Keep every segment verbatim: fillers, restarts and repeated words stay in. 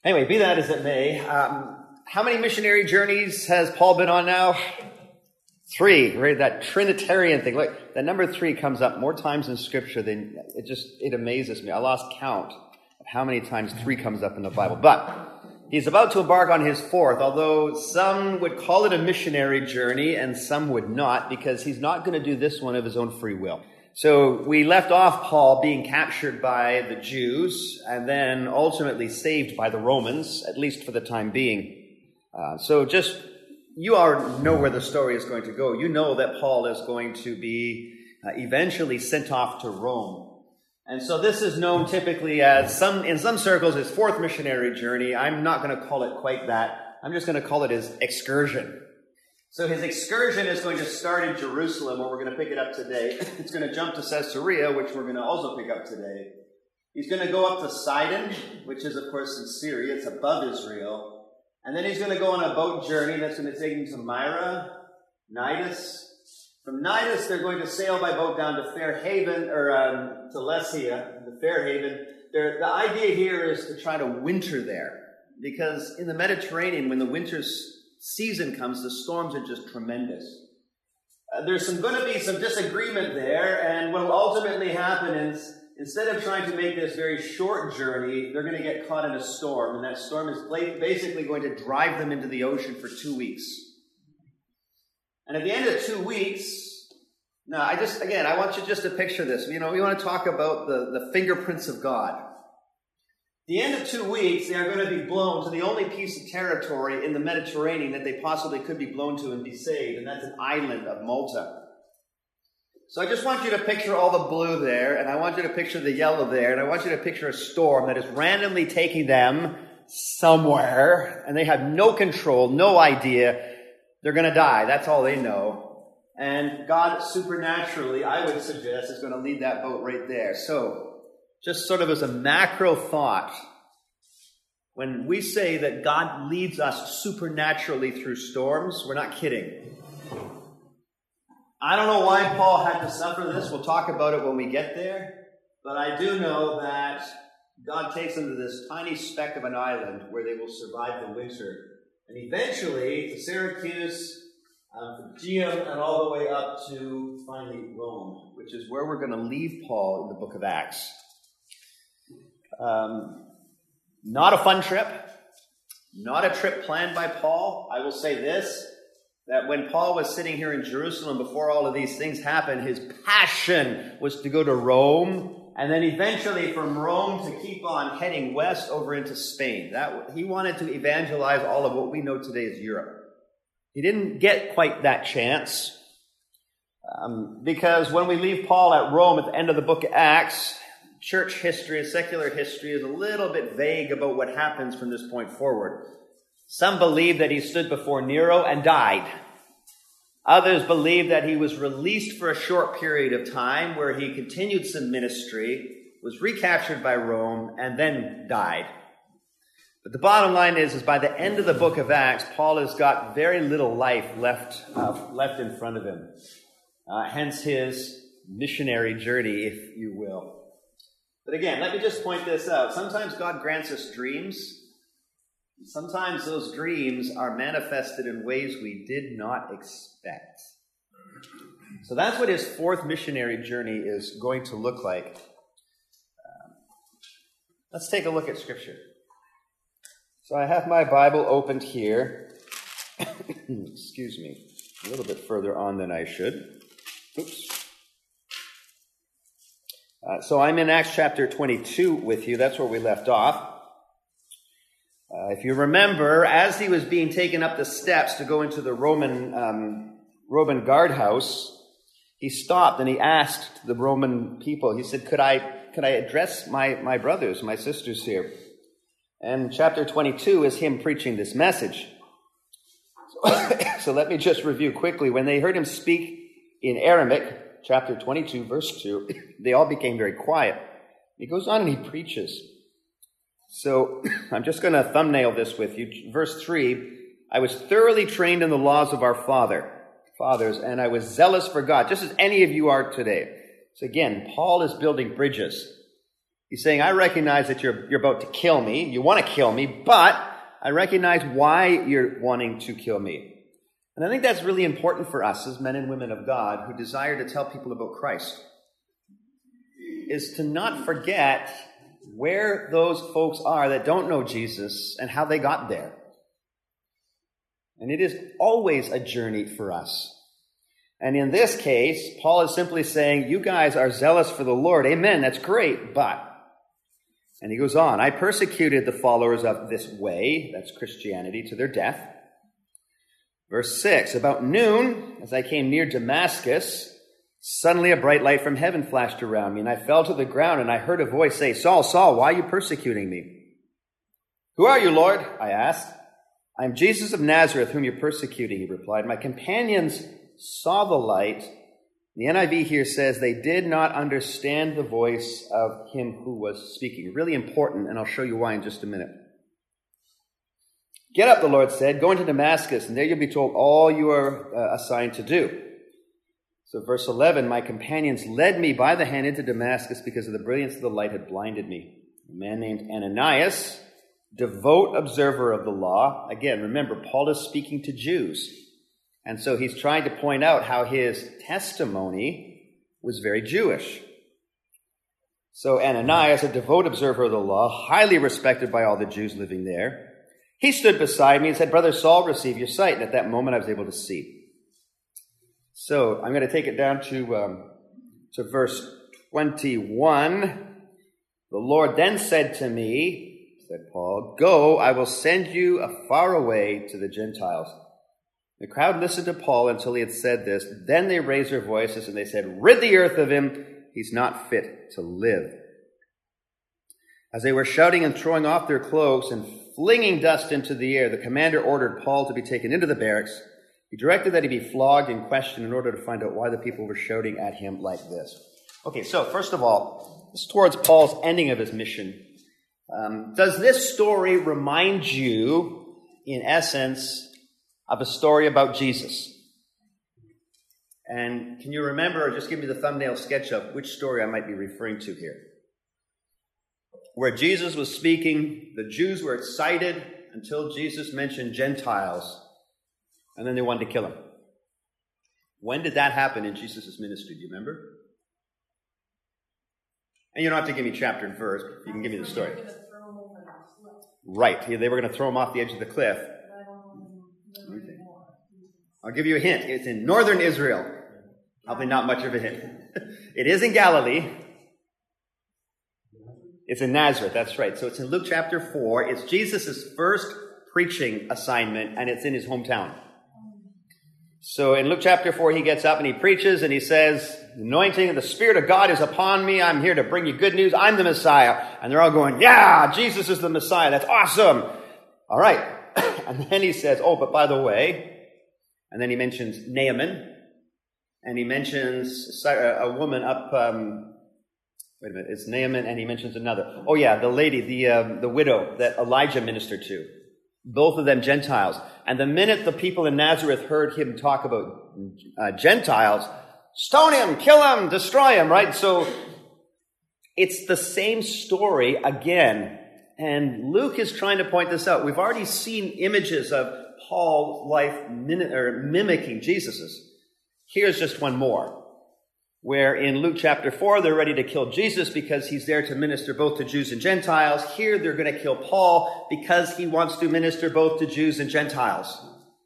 Anyway, be that as it may, um, how many missionary journeys has Paul been on now? Three, right? That Trinitarian thing. Look, that number three comes up more times in Scripture than, it just, it amazes me. I lost count of how many times three comes up in the Bible. But he's about to embark on his fourth, although some would call it a missionary journey and some would not, because he's not going to do this one of his own free will. So we left off Paul being captured by the Jews and then ultimately saved by the Romans, at least for the time being. Uh, so just, you already know where the story is going to go. You know that Paul is going to be uh, eventually sent off to Rome. And so this is known typically as, some in some circles, his fourth missionary journey. I'm not going to call it quite that. I'm just going to call it his excursion. So his excursion is going to start in Jerusalem, where we're going to pick it up today. It's going to jump to Caesarea, which we're going to also pick up today. He's going to go up to Sidon, which is, of course, in Syria. It's above Israel. And then he's going to go on a boat journey that's going to take him to Myra, Cnidus. From Cnidus, they're going to sail by boat down to Fair Haven, or um, to Lasea, the Fair Haven. They're, the idea here is to try to winter there, because in the Mediterranean, when the winter's season comes, the storms are just tremendous. Uh, there's some going to be some disagreement there, and what will ultimately happen is, instead of trying to make this very short journey, they're going to get caught in a storm, and that storm is basically going to drive them into the ocean for two weeks. And at the end of two weeks, now I just, again, I want you just to picture this. You know, we want to talk about the, the fingerprints of God. At the end of two weeks, they are going to be blown to the only piece of territory in the Mediterranean that they possibly could be blown to and be saved, and that's an island of Malta. So I just want you to picture all the blue there, and I want you to picture the yellow there, and I want you to picture a storm that is randomly taking them somewhere, and they have no control, no idea. They're going to die. That's all they know. And God supernaturally, I would suggest, is going to lead that boat right there. So, just sort of as a macro thought, when we say that God leads us supernaturally through storms, we're not kidding. I don't know why Paul had to suffer this. We'll talk about it when we get there. But I do know that God takes them to this tiny speck of an island where they will survive the winter. And eventually to Syracuse, um, Phrygium, and all the way up to finally Rome, which is where we're going to leave Paul in the book of Acts. Um, not a fun trip, not a trip planned by Paul. I will say this, that when Paul was sitting here in Jerusalem before all of these things happened, his passion was to go to Rome, and then eventually from Rome to keep on heading west over into Spain. That he wanted to evangelize all of what we know today as Europe. He didn't get quite that chance, um, because when we leave Paul at Rome at the end of the book of Acts, church history, secular history is a little bit vague about what happens from this point forward. Some believe that he stood before Nero and died. Others believe that he was released for a short period of time where he continued some ministry, was recaptured by Rome, and then died. But the bottom line is, is by the end of the book of Acts, Paul has got very little life left, uh, left in front of him. Uh, hence his missionary journey, if you will. But again, let me just point this out. Sometimes God grants us dreams. Sometimes those dreams are manifested in ways we did not expect. So that's what his fourth missionary journey is going to look like. Um, let's take a look at Scripture. So I have my Bible opened here. Excuse me. A little bit further on than I should. Oops. Uh, so I'm in Acts chapter twenty-two with you. That's where we left off. Uh, if you remember, as he was being taken up the steps to go into the Roman um, Roman guardhouse, he stopped and he asked the Roman people, he said, could I could I address my, my brothers, my sisters here? And chapter twenty-two is him preaching this message. So, so let me just review quickly. When they heard him speak in Aramaic, chapter twenty-two, verse two, they all became very quiet. He goes on and he preaches. So I'm just going to thumbnail this with you. Verse three, I was thoroughly trained in the laws of our father, fathers, and I was zealous for God, just as any of you are today. So again, Paul is building bridges. He's saying, I recognize that you're, you're about to kill me. You want to kill me, but I recognize why you're wanting to kill me. And I think that's really important for us as men and women of God who desire to tell people about Christ, is to not forget where those folks are that don't know Jesus and how they got there. And it is always a journey for us. And in this case, Paul is simply saying, you guys are zealous for the Lord. Amen, that's great, but... And he goes on, I persecuted the followers of this way, that's Christianity, to their death. Verse six, about noon, as I came near Damascus, suddenly a bright light from heaven flashed around me, and I fell to the ground, and I heard a voice say, Saul, Saul, why are you persecuting me? Who are you, Lord? I asked. I am Jesus of Nazareth, whom you're persecuting, he replied. My companions saw the light. The N I V here says they did not understand the voice of him who was speaking. Really important, and I'll show you why in just a minute. Get up, the Lord said, go into Damascus, and there you'll be told all you are uh, assigned to do. So verse eleven, my companions led me by the hand into Damascus because of the brilliance of the light had blinded me. A man named Ananias, devout observer of the law. Again, remember, Paul is speaking to Jews. And so he's trying to point out how his testimony was very Jewish. So Ananias, a devout observer of the law, highly respected by all the Jews living there, he stood beside me and said, Brother Saul, receive your sight. And at that moment I was able to see. So I'm going to take it down to, um, to verse twenty-one. The Lord then said to me, said Paul, go, I will send you afar away to the Gentiles. The crowd listened to Paul until he had said this. Then they raised their voices and they said, rid the earth of him. He's not fit to live. As they were shouting and throwing off their cloaks and flinging dust into the air, the commander ordered Paul to be taken into the barracks. He directed that he be flogged and questioned in order to find out why the people were shouting at him like this. Okay, so first of all, this is towards Paul's ending of his mission. Um, does this story remind you, in essence, of a story about Jesus? And can you remember, or just give me the thumbnail sketch of which story I might be referring to here? Where Jesus was speaking, the Jews were excited until Jesus mentioned Gentiles, and then they wanted to kill him. When did that happen in Jesus' ministry? Do you remember? And you don't have to give me chapter and verse, but you can give me the story. Right, they were going to throw him off the edge of the cliff. Okay. I'll give you a hint. It's in northern Israel. Probably not much of a hint. It is in Galilee. It's in Nazareth, that's right. So it's in Luke chapter four. It's Jesus' first preaching assignment, and it's in his hometown. So in Luke chapter four, he gets up and he preaches, and he says, anointing, the Spirit of God is upon me. I'm here to bring you good news. I'm the Messiah. And they're all going, yeah, Jesus is the Messiah. That's awesome. All right. And then he says, oh, but by the way, and then he mentions Naaman, and he mentions a woman up, um, wait a minute, it's Naaman, and he mentions another. Oh yeah, the lady, the um, the widow that Elijah ministered to. Both of them Gentiles. And the minute the people in Nazareth heard him talk about uh, Gentiles, stone him, kill him, destroy him, right? So it's the same story again. And Luke is trying to point this out. We've already seen images of Paul's life min- or mimicking Jesus's. Here's just one more, where in Luke chapter four, they're ready to kill Jesus because he's there to minister both to Jews and Gentiles. Here, they're going to kill Paul because he wants to minister both to Jews and Gentiles.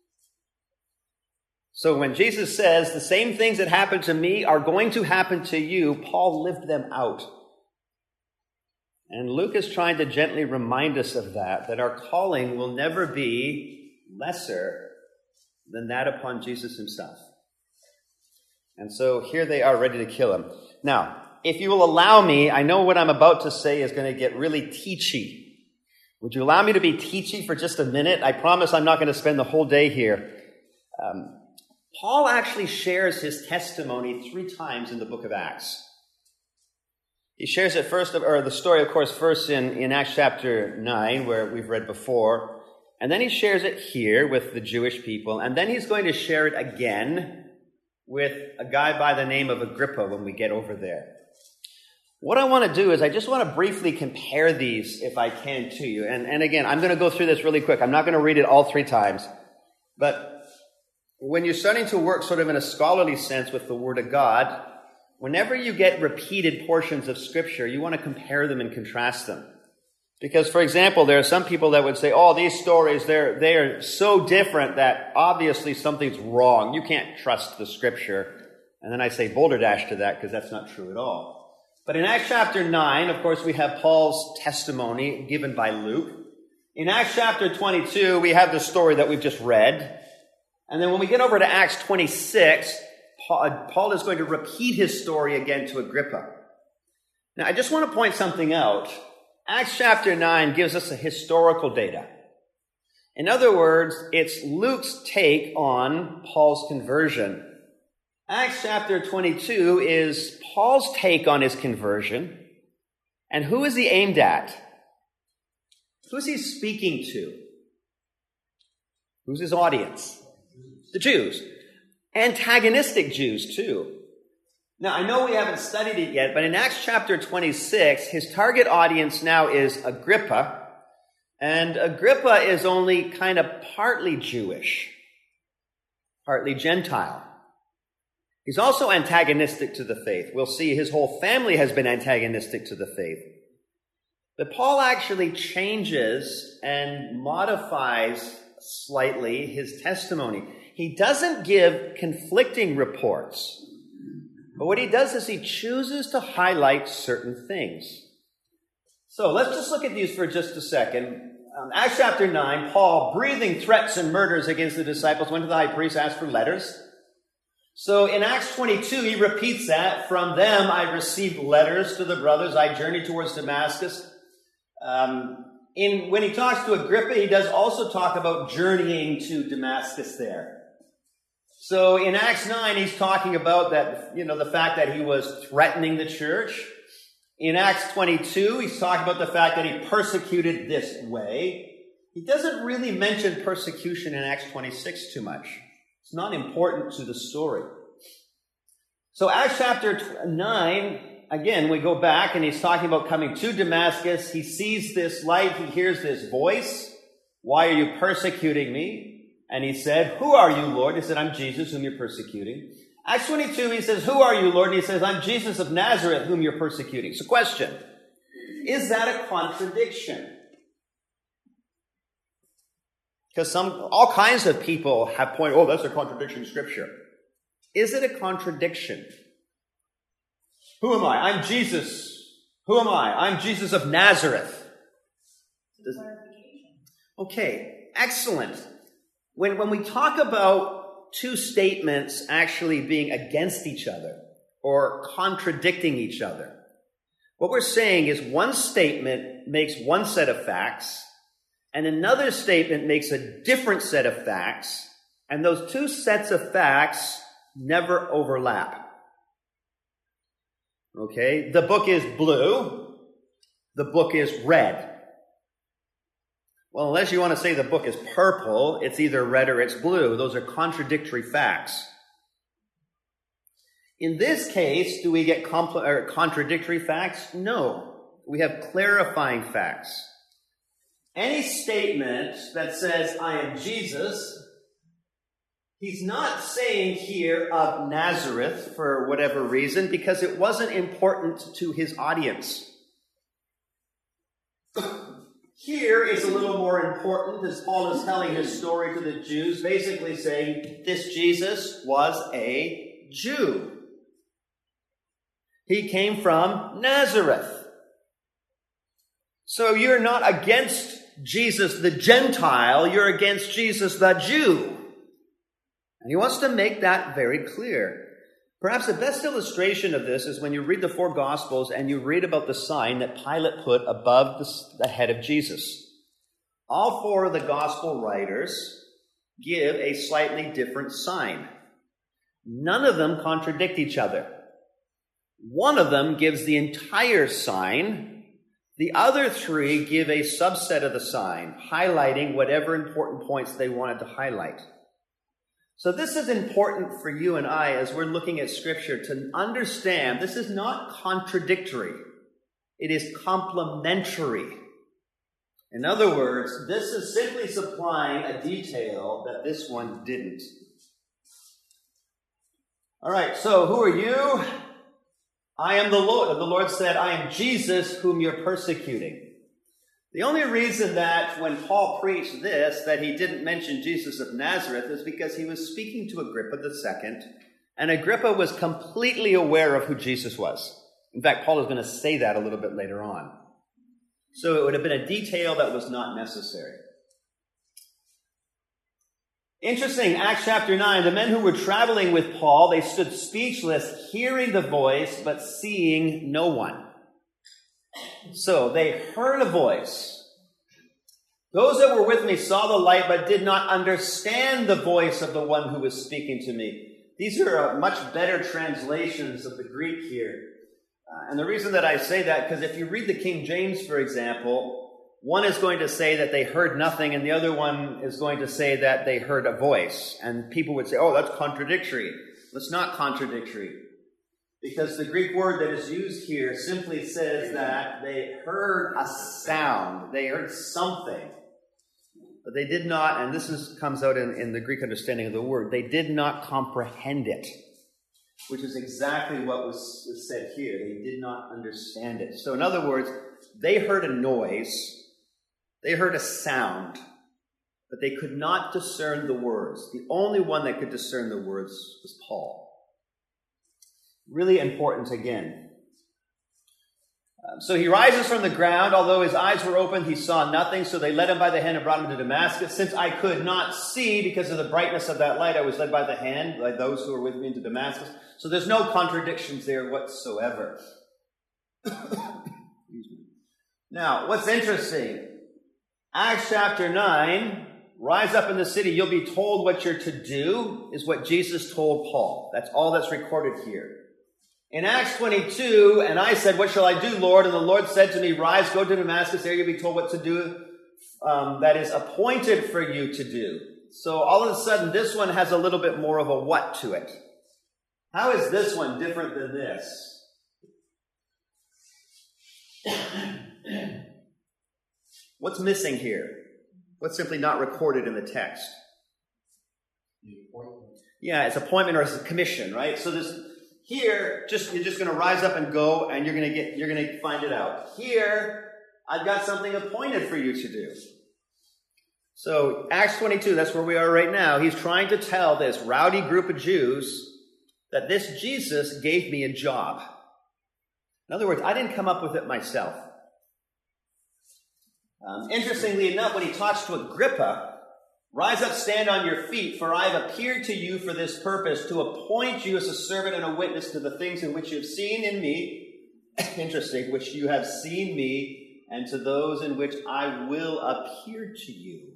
So when Jesus says, the same things that happened to me are going to happen to you, Paul lived them out. And Luke is trying to gently remind us of that, that our calling will never be lesser than that upon Jesus himself. And so here they are ready to kill him. Now, if you will allow me, I know what I'm about to say is going to get really teachy. Would you allow me to be teachy for just a minute? I promise I'm not going to spend the whole day here. Um, Paul actually shares his testimony three times in the book of Acts. He shares it first, or the story, of course, first in, in Acts chapter nine, where we've read before. And then he shares it here with the Jewish people. And then he's going to share it again with a guy by the name of Agrippa when we get over there. what I want to do is I just want to briefly compare these, if I can, to you. And, and again, I'm going to go through this really quick. I'm not going to read it all three times. But when you're starting to work sort of in a scholarly sense with the Word of God, whenever you get repeated portions of Scripture, you want to compare them and contrast them. Because, for example, there are some people that would say, oh, these stories, they're, they are so different that obviously something's wrong. You can't trust the Scripture. And then I say boulder dash to that because that's not true at all. But in Acts chapter nine, of course, we have Paul's testimony given by Luke. In Acts chapter twenty-two, we have the story that we've just read. And then when we get over to Acts twenty-six, Paul is going to repeat his story again to Agrippa. Now, I just want to point something out. Acts chapter nine gives us a historical data. In other words, it's Luke's take on Paul's conversion. Acts chapter twenty-two is Paul's take on his conversion. And who is he aimed at? Who is he speaking to? Who's his audience? The Jews. Antagonistic Jews, too. Now, I know we haven't studied it yet, but in Acts chapter twenty-six, his target audience now is Agrippa. And Agrippa is only kind of partly Jewish, partly Gentile. He's also antagonistic to the faith. We'll see his whole family has been antagonistic to the faith. But Paul actually changes and modifies slightly his testimony. He doesn't give conflicting reports. But what he does is he chooses to highlight certain things. So let's just look at these for just a second. Um, Acts chapter nine, Paul, breathing threats and murders against the disciples, went to the high priest, asked for letters. So in Acts twenty-two, he repeats that. From them I received letters to the brothers. I journeyed towards Damascus. Um, in, when he talks to Agrippa, he does also talk about journeying to Damascus there. So in Acts nine, he's talking about that, you know, the fact that he was threatening the church. In Acts twenty-two, he's talking about the fact that he persecuted this way. He doesn't really mention persecution in Acts twenty-six too much. It's not important to the story. So Acts chapter nine, again, we go back and he's talking about coming to Damascus. He sees this light. He hears this voice. Why are you persecuting me? And he said, who are you, Lord? He said, I'm Jesus, whom you're persecuting. Acts twenty-two, he says, who are you, Lord? And he says, I'm Jesus of Nazareth, whom you're persecuting. So question, is that a contradiction? Because some, all kinds of people have pointed, oh, that's a contradiction in Scripture. Is it a contradiction? Who am I? I'm Jesus. Who am I? I'm Jesus of Nazareth. Does, okay, excellent. When, when we talk about two statements actually being against each other or contradicting each other, what we're saying is one statement makes one set of facts and another statement makes a different set of facts, and those two sets of facts never overlap. Okay? The book is blue. The book is red. Well, unless you want to say the book is purple, it's either red or it's blue. Those are contradictory facts. In this case, do we get compl- or contradictory facts? No. We have clarifying facts. Any statement that says, I am Jesus, he's not saying here of Nazareth for whatever reason, because it wasn't important to his audience. Here is a little more important, as Paul is telling his story to the Jews, basically saying this Jesus was a Jew. He came from Nazareth. So you're not against Jesus the Gentile, you're against Jesus the Jew. And he wants to make that very clear. Perhaps the best illustration of this is when you read the four Gospels and you read about the sign that Pilate put above the, the head of Jesus. All four of the Gospel writers give a slightly different sign. None of them contradict each other. One of them gives the entire sign. The other three give a subset of the sign, highlighting whatever important points they wanted to highlight. So this is important for you and I as we're looking at Scripture to understand this is not contradictory. It is complementary. In other words, this is simply supplying a detail that this one didn't. All right, so who are you? I am the Lord. The Lord said, I am Jesus whom you're persecuting. The only reason that when Paul preached this, that he didn't mention Jesus of Nazareth is because he was speaking to Agrippa the Second, and Agrippa was completely aware of who Jesus was. In fact, Paul is going to say that a little bit later on. So it would have been a detail that was not necessary. Interesting, Acts chapter nine, the men who were traveling with Paul, they stood speechless, hearing the voice, but seeing no one. So they heard a voice. Those that were with me saw the light, but did not understand the voice of the one who was speaking to me. These are uh, much better translations of the Greek here. Uh, and the reason that I say that, because if you read the King James, for example, one is going to say that they heard nothing, and the other one is going to say that they heard a voice. And people would say, oh, that's contradictory. It's not contradictory. Because the Greek word that is used here simply says that they heard a sound. They heard something. But they did not, and this is, comes out in, in the Greek understanding of the word, they did not comprehend it. Which is exactly what was, was said here. They did not understand it. So in other words, they heard a noise. They heard a sound. But they could not discern the words. The only one that could discern the words was Paul. Really important again. Um, so he rises from the ground. Although his eyes were opened, he saw nothing. So they led him by the hand and brought him to Damascus. Since I could not see because of the brightness of that light, I was led by the hand by those who were with me into Damascus. So there's no contradictions there whatsoever. Now, what's interesting? Acts chapter nine, rise up in the city. You'll be told what you're to do, is what Jesus told Paul. That's all that's recorded here. In Acts twenty-two, and I said, what shall I do, Lord? And the Lord said to me, rise, go to Damascus. There you'll be told what to do um, that is appointed for you to do. So all of a sudden, this one has a little bit more of a what to it. How is this one different than this? What's missing here? What's simply not recorded in the text? The appointment. Yeah, it's appointment or it's a commission, right? So this here, just you're just going to rise up and go, and you're going to get you're going to find it out. Here, I've got something appointed for you to do. So Acts twenty-two, that's where we are right now. He's trying to tell this rowdy group of Jews that this Jesus gave me a job. In other words, I didn't come up with it myself. Um, interestingly enough, when he talks to Agrippa, rise up, stand on your feet, for I have appeared to you for this purpose, to appoint you as a servant and a witness to the things in which you have seen in me, interesting, which you have seen me, and to those in which I will appear to you.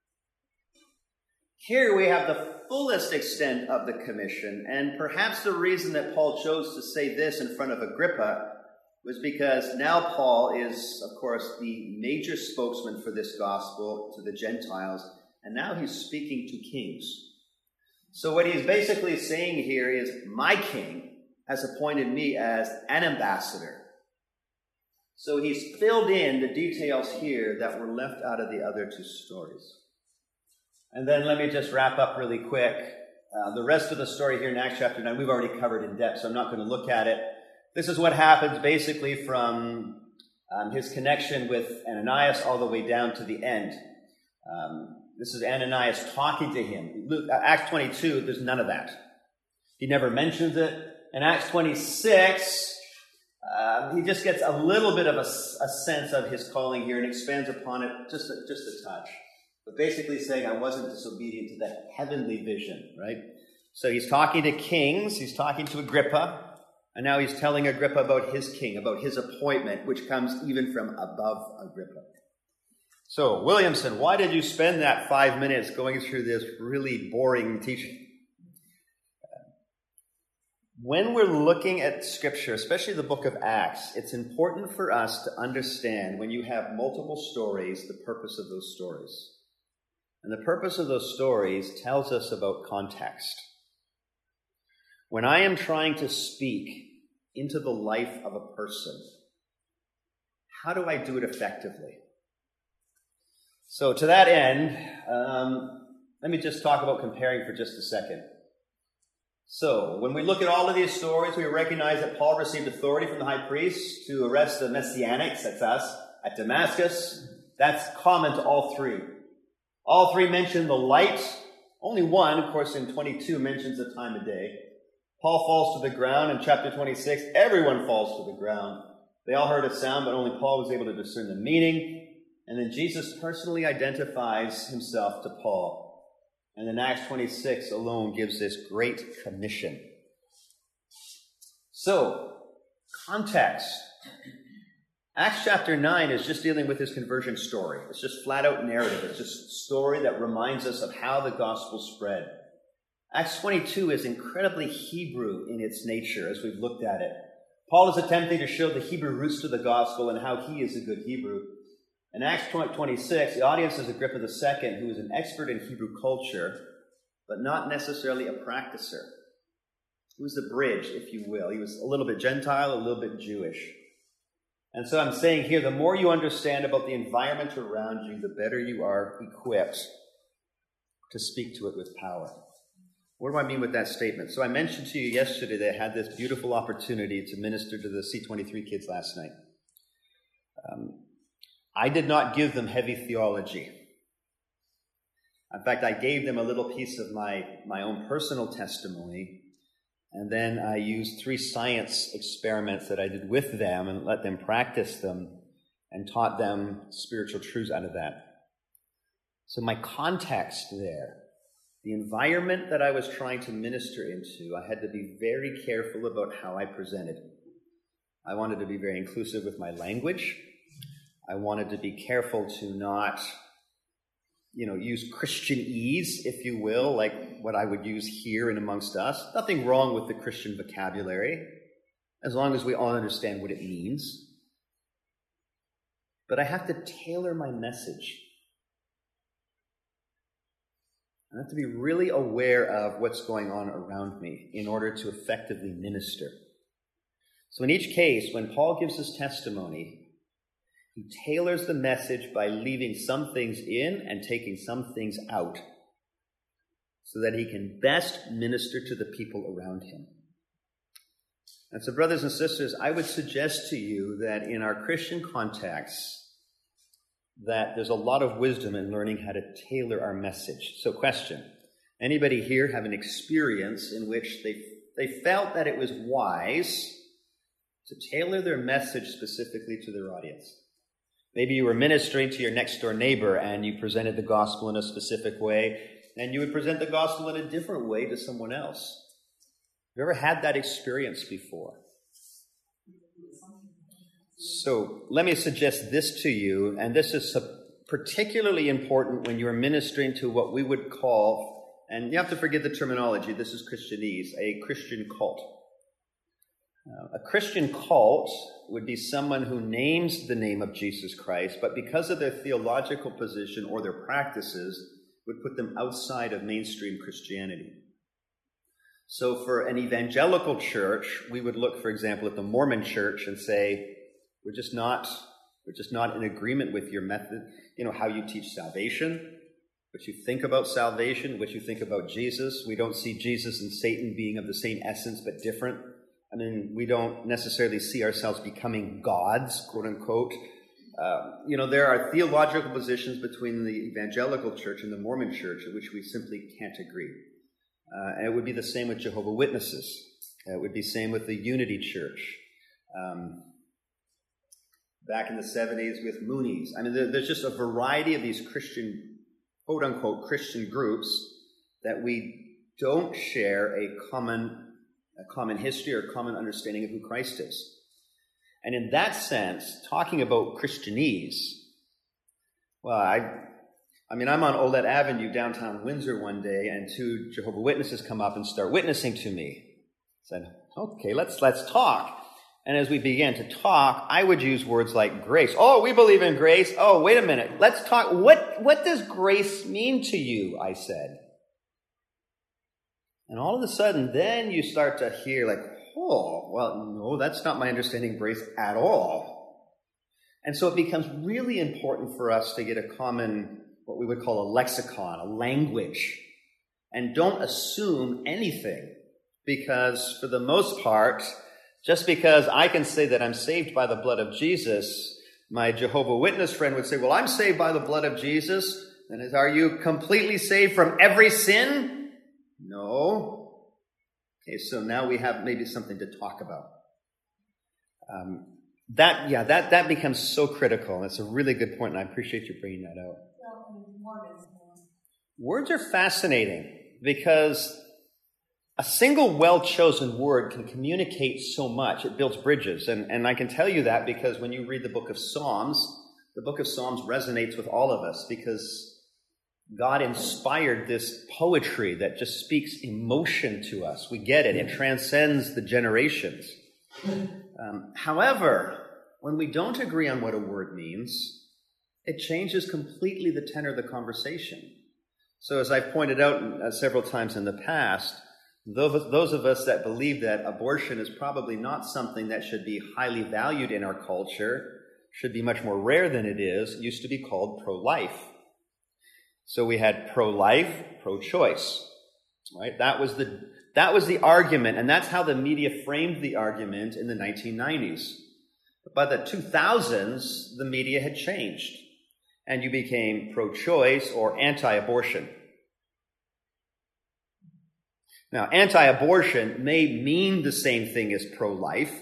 Here we have the fullest extent of the commission, and perhaps the reason that Paul chose to say this in front of Agrippa was because now Paul is, of course, the major spokesman for this gospel to the Gentiles, and now he's speaking to kings. So what he's basically saying here is, my king has appointed me as an ambassador. So he's filled in the details here that were left out of the other two stories. And then let me just wrap up really quick. Uh, the rest of the story here in Acts chapter nine, we've already covered in depth, so I'm not going to look at it. This is what happens basically from um, his connection with Ananias all the way down to the end. Um, this is Ananias talking to him. Luke, uh, Acts twenty-two, there's none of that. He never mentions it. In Acts twenty-six, uh, he just gets a little bit of a, a sense of his calling here and expands upon it just a, just a touch. But basically saying, I wasn't disobedient to that heavenly vision, right? So he's talking to kings, he's talking to Agrippa, and now he's telling Agrippa about his king, about his appointment, which comes even from above Agrippa. So, Williamson, why did you spend that five minutes going through this really boring teaching? When we're looking at Scripture, especially the book of Acts, it's important for us to understand, when you have multiple stories, the purpose of those stories. And the purpose of those stories tells us about context. When I am trying to speak into the life of a person, how do I do it effectively? So to that end, um, let me just talk about comparing for just a second. So when we look at all of these stories, we recognize that Paul received authority from the high priest to arrest the Messianics, that's us, at Damascus. That's common to all three. All three mention the light. Only one, of course, in twenty-two mentions the time of day. Paul falls to the ground. In chapter twenty-six, everyone falls to the ground. They all heard a sound, but only Paul was able to discern the meaning. And then Jesus personally identifies himself to Paul. And then Acts twenty-six alone gives this great commission. So, context. Acts chapter nine is just dealing with his conversion story. It's just flat out narrative. It's just a story that reminds us of how the gospel spread. Acts twenty-two is incredibly Hebrew in its nature as we've looked at it. Paul is attempting to show the Hebrew roots to the gospel and how he is a good Hebrew. In Acts twenty-six, the audience is Agrippa the Second, who is an expert in Hebrew culture, but not necessarily a practicer. He was the bridge, if you will. He was a little bit Gentile, a little bit Jewish. And so I'm saying here, the more you understand about the environment around you, the better you are equipped to speak to it with power. What do I mean with that statement? So I mentioned to you yesterday that I had this beautiful opportunity to minister to the C twenty-three kids last night. Um, I did not give them heavy theology. In fact, I gave them a little piece of my, my own personal testimony, and then I used three science experiments that I did with them and let them practice them and taught them spiritual truths out of that. So my context there, the environment that I was trying to minister into, I had to be very careful about how I presented. I wanted to be very inclusive with my language. I wanted to be careful to not, you know, use Christianese, if you will, like what I would use here and amongst us. Nothing wrong with the Christian vocabulary, as long as we all understand what it means. But I have to tailor my message. I have to be really aware of what's going on around me in order to effectively minister. So in each case, when Paul gives his testimony, he tailors the message by leaving some things in and taking some things out so that he can best minister to the people around him. And so, brothers and sisters, I would suggest to you that in our Christian context, that there's a lot of wisdom in learning how to tailor our message. So question, anybody here have an experience in which they, they felt that it was wise to tailor their message specifically to their audience? Maybe you were ministering to your next door neighbor and you presented the gospel in a specific way, and you would present the gospel in a different way to someone else. Have you ever had that experience before? So let me suggest this to you, and this is particularly important when you're ministering to what we would call, and you have to forget the terminology, this is Christianese, a Christian cult. Uh, a Christian cult would be someone who names the name of Jesus Christ, but because of their theological position or their practices, would put them outside of mainstream Christianity. So for an evangelical church, we would look, for example, at the Mormon church and say, we're just not, we're just not in agreement with your method, you know, how you teach salvation, what you think about salvation, what you think about Jesus. We don't see Jesus and Satan being of the same essence but different. I mean, we don't necessarily see ourselves becoming gods, quote unquote. Uh, you know, there are theological positions between the evangelical church and the Mormon church at which we simply can't agree. Uh, and it would be the same with Jehovah's Witnesses. It would be the same with the Unity Church. Um, back in the seventies with Moonies. I mean, there, there's just a variety of these Christian, quote unquote, Christian groups that we don't share a common a common history or common understanding of who Christ is. And in that sense, talking about Christianese, well, I I mean, I'm on Olette Avenue, downtown Windsor one day, and two Jehovah's Witnesses come up and start witnessing to me. I said, okay, let's let's talk. And as we began to talk, I would use words like grace. Oh, we believe in grace. Oh, wait a minute. Let's talk. What, what does grace mean to you? I said. And all of a sudden, then you start to hear like, oh, well, no, that's not my understanding of grace at all. And so it becomes really important for us to get a common, what we would call a lexicon, a language. And don't assume anything, because for the most part, just because I can say that I'm saved by the blood of Jesus, my Jehovah's Witness friend would say, well, I'm saved by the blood of Jesus. And is, are you completely saved from every sin? No. Okay, so now we have maybe something to talk about. Um, that, yeah, that, that becomes so critical. That's a really good point, and I appreciate you bringing that out. Words are fascinating because a single well-chosen word can communicate so much. It builds bridges. And, and I can tell you that because when you read the book of Psalms, the book of Psalms resonates with all of us because God inspired this poetry that just speaks emotion to us. We get it. It transcends the generations. Um, however, when we don't agree on what a word means, it changes completely the tenor of the conversation. So as I've pointed out uh, several times in the past, those, those of us that believe that abortion is probably not something that should be highly valued in our culture, should be much more rare than it is, used to be called pro-life. So we had pro-life, pro-choice, right? That was the that was the argument, and that's how the media framed the argument in the nineteen nineties. But by the two thousands, the media had changed, and you became pro-choice or anti-abortion. Now, anti-abortion may mean the same thing as pro-life,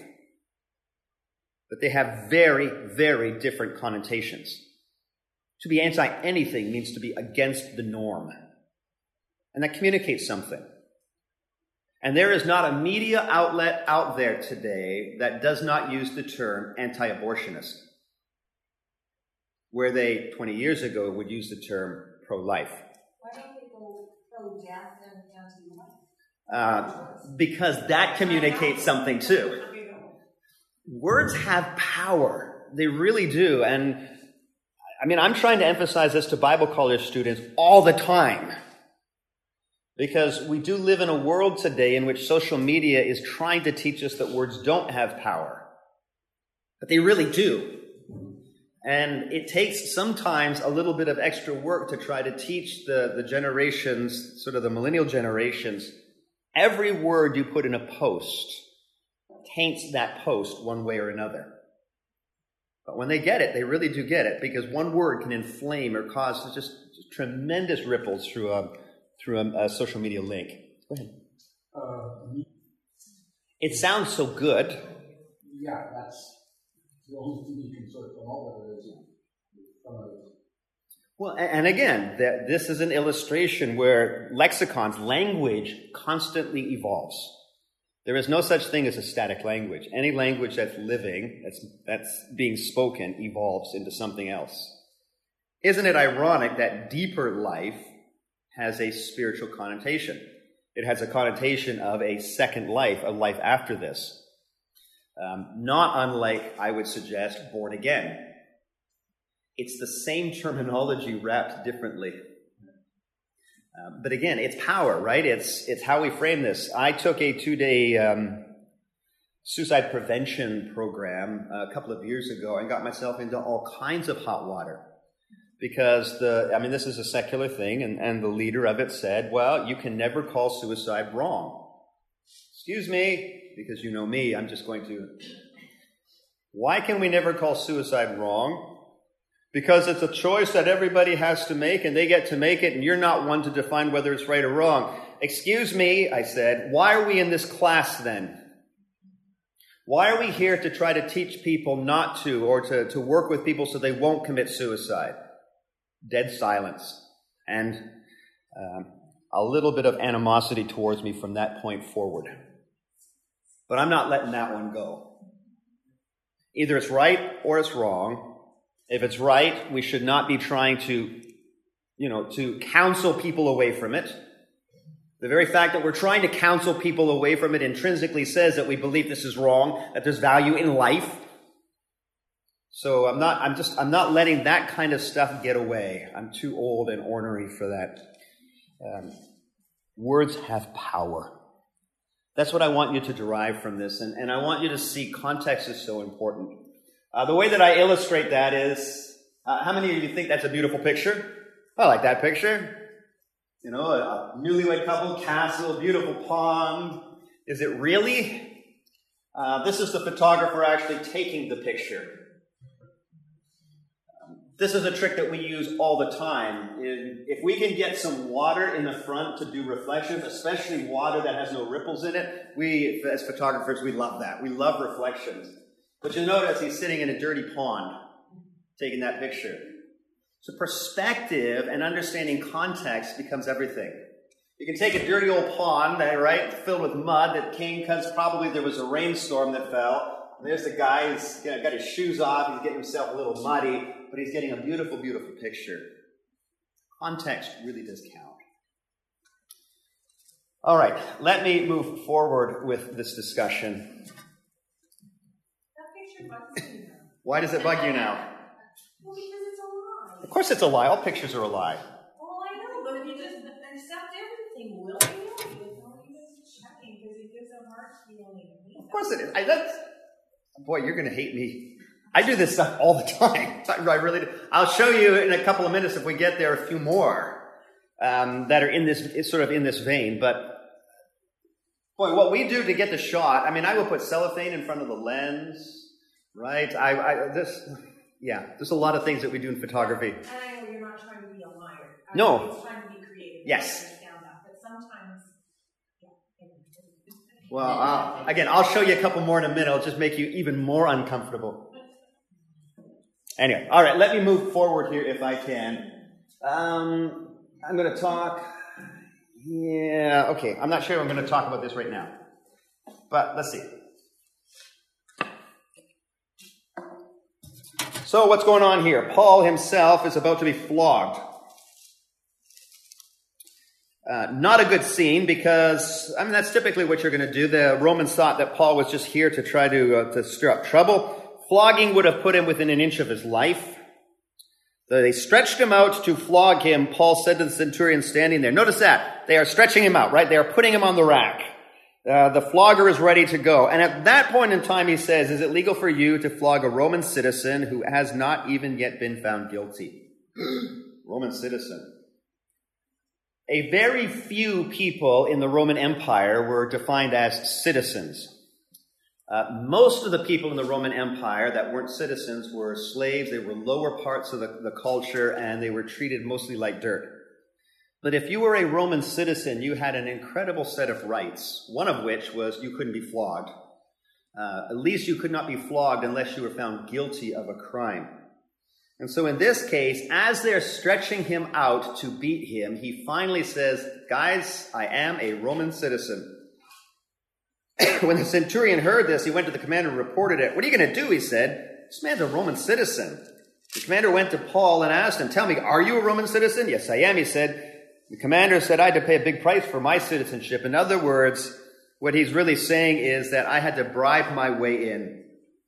but they have very, very different connotations. To be anti-anything means to be against the norm. And that communicates something. And there is not a media outlet out there today that does not use the term anti-abortionist, where they, twenty years ago, would use the term pro-life. Why don't they go pro-death and anti-life? Uh, because that communicates something too. Words have power. They really do. And I mean, I'm trying to emphasize this to Bible college students all the time. Because we do live in a world today in which social media is trying to teach us that words don't have power. But they really do. And it takes sometimes a little bit of extra work to try to teach the, the generations, sort of the millennial generations, every word you put in a post taints that post one way or another. But when they get it, they really do get it, because one word can inflame or cause just, just tremendous ripples through a through a, a social media link. Go ahead. Uh, it sounds so good. Yeah, that's the only thing you can sort of come up with is some of it. Well, and again, that this is an illustration where lexicons, language, constantly evolves. There is no such thing as a static language. Any language that's living, that's, that's being spoken, evolves into something else. Isn't it ironic that deeper life has a spiritual connotation? It has a connotation of a second life, a life after this. Um, not unlike, I would suggest, born again. It's the same terminology wrapped differently. Um, but again, it's power, right? It's it's how we frame this. I took a two-day um, suicide prevention program a couple of years ago and got myself into all kinds of hot water. Because the, I mean, this is a secular thing, and, and the leader of it said, well, you can never call suicide wrong. Excuse me, because you know me, I'm just going to. Why can we never call suicide wrong? Because it's a choice that everybody has to make, and they get to make it, and you're not one to define whether it's right or wrong. Excuse me, I said, why are we in this class then? Why are we here to try to teach people not to, or to, to work with people so they won't commit suicide? Dead silence. And um, a little bit of animosity towards me from that point forward. But I'm not letting that one go. Either it's right or it's wrong. If it's right, we should not be trying to, you know, to counsel people away from it. The very fact that we're trying to counsel people away from it intrinsically says that we believe this is wrong, that there's value in life. So I'm not, I'm just, I'm not letting that kind of stuff get away. I'm too old and ornery for that. Um, words have power. That's what I want you to derive from this. And, and I want you to see context is so important. Uh, the way that I illustrate that is, uh, how many of you think that's a beautiful picture? I like that picture. You know, a, a newlywed couple, castle, beautiful pond. Is it really? Uh, this is the photographer actually taking the picture. Um, this is a trick that we use all the time. In, if we can get some water in the front to do reflections, especially water that has no ripples in it, we, as photographers, we love that. We love reflections. But you notice he's sitting in a dirty pond taking that picture. So perspective and understanding context becomes everything. You can take a dirty old pond, right, filled with mud that came because probably there was a rainstorm that fell. And there's the guy who's you know, got his shoes off. He's getting himself a little muddy, but he's getting a beautiful, beautiful picture. Context really does count. All right, let me move forward with this discussion. Why does it bug you now? Well, because it's a lie. Of course it's a lie. All pictures are a lie. Well, I know, but if you just accept everything willingly, it's not even checking because it gives a hard feeling. Of course it is. I, that's, boy, you're going to hate me. I do this stuff all the time. I really do. I'll show you in a couple of minutes if we get there a few more um, that are in this, sort of in this vein. But boy, what we do to get the shot, I mean, I will put cellophane in front of the lens. Right? I, I, this, yeah, there's a lot of things that we do in photography. And I know you're not trying to be a liar. I No. know it's trying to be creative. Yes. I understand that. But sometimes, yeah. Well, uh, again, I'll show you a couple more in a minute. It'll just make you even more uncomfortable. Anyway, all right, let me move forward here if I can. Um, I'm going to talk. Yeah, okay. I'm not sure I'm going to talk about this right now. But let's see. So what's going on here? Paul himself is about to be flogged. Uh, not a good scene because, I mean, that's typically what you're going to do. The Romans thought that Paul was just here to try to, uh, to stir up trouble. Flogging would have put him within an inch of his life. So they stretched him out to flog him. Paul said to the centurion standing there. Notice that. They are stretching him out, right? They are putting him on the rack. Uh, the flogger is ready to go. And at that point in time, he says, is it legal for you to flog a Roman citizen who has not even yet been found guilty? Roman citizen. A very few people in the Roman Empire were defined as citizens. Uh, most of the people in the Roman Empire that weren't citizens were slaves. They were lower parts of the, the culture, and they were treated mostly like dirt. But if you were a Roman citizen, you had an incredible set of rights, one of which was you couldn't be flogged. Uh, at least you could not be flogged unless you were found guilty of a crime. And so in this case, as they're stretching him out to beat him, he finally says, guys, I am a Roman citizen. When the centurion heard this, he went to the commander and reported it. What are you going to do? He said. This man's a Roman citizen. The commander went to Paul and asked him, tell me, are you a Roman citizen? Yes, I am, he said. The commander said, I had to pay a big price for my citizenship. In other words, what he's really saying is that I had to bribe my way in.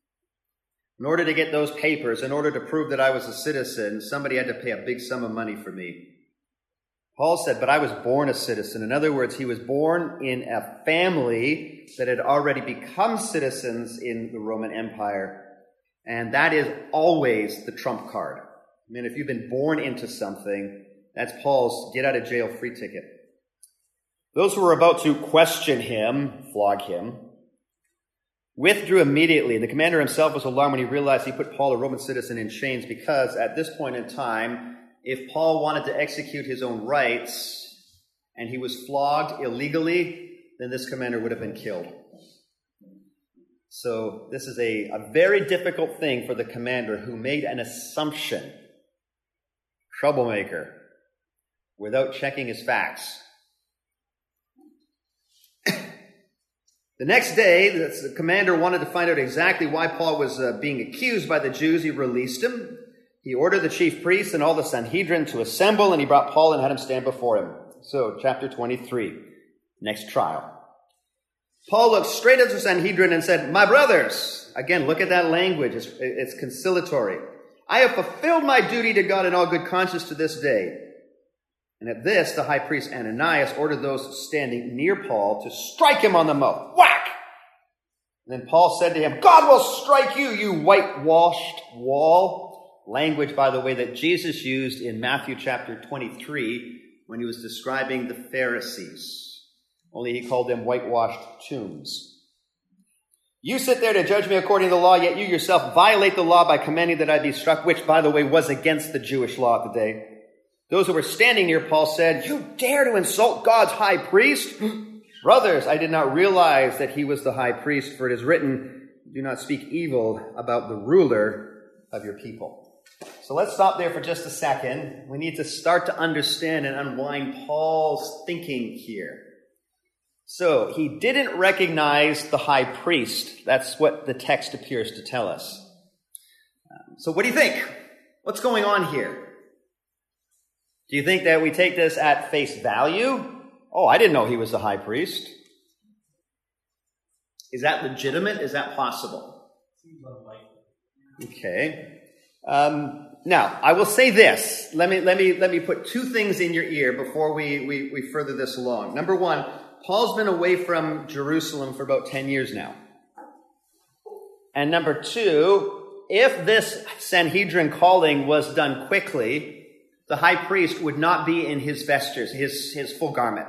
In order to get those papers, in order to prove that I was a citizen, somebody had to pay a big sum of money for me. Paul said, but I was born a citizen. In other words, he was born in a family that had already become citizens in the Roman Empire. And that is always the trump card. I mean, if you've been born into something, that's Paul's get out of jail free ticket. Those who were about to question him, flog him, withdrew immediately. The commander himself was alarmed when he realized he put Paul, a Roman citizen, in chains because at this point in time, if Paul wanted to execute his own rights and he was flogged illegally, then this commander would have been killed. So this is a, a very difficult thing for the commander who made an assumption. Troublemaker. Without checking his facts. The next day, the commander wanted to find out exactly why Paul was uh, being accused by the Jews. He released him. He ordered the chief priests and all the Sanhedrin to assemble, and he brought Paul and had him stand before him. So, chapter twenty-three, next trial. Paul looked straight at the Sanhedrin and said, my brothers, again, look at that language. It's, it's conciliatory. I have fulfilled my duty to God in all good conscience to this day. And at this, the high priest Ananias ordered those standing near Paul to strike him on the mouth. Whack! And then Paul said to him, God will strike you, you whitewashed wall. Language, by the way, that Jesus used in Matthew chapter twenty-three when he was describing the Pharisees. Only he called them whitewashed tombs. You sit there to judge me according to the law, yet you yourself violate the law by commanding that I be struck, which, by the way, was against the Jewish law of the day. Those who were standing near Paul said, you dare to insult God's high priest? Brothers, I did not realize that he was the high priest, for it is written, do not speak evil about the ruler of your people. So let's stop there for just a second. We need to start to understand and unwind Paul's thinking here. So he didn't recognize the high priest. That's what the text appears to tell us. Um, so what do you think? What's going on here? Do you think that we take this at face value? Oh, I didn't know he was the high priest. Is that legitimate? Is that possible? Okay. Um, now, I will say this. Let me let me let me put two things in your ear before we, we, we further this along. Number one, Paul's been away from Jerusalem for about ten years now. And number two, if this Sanhedrin calling was done quickly, the high priest would not be in his vestures, his, his full garment.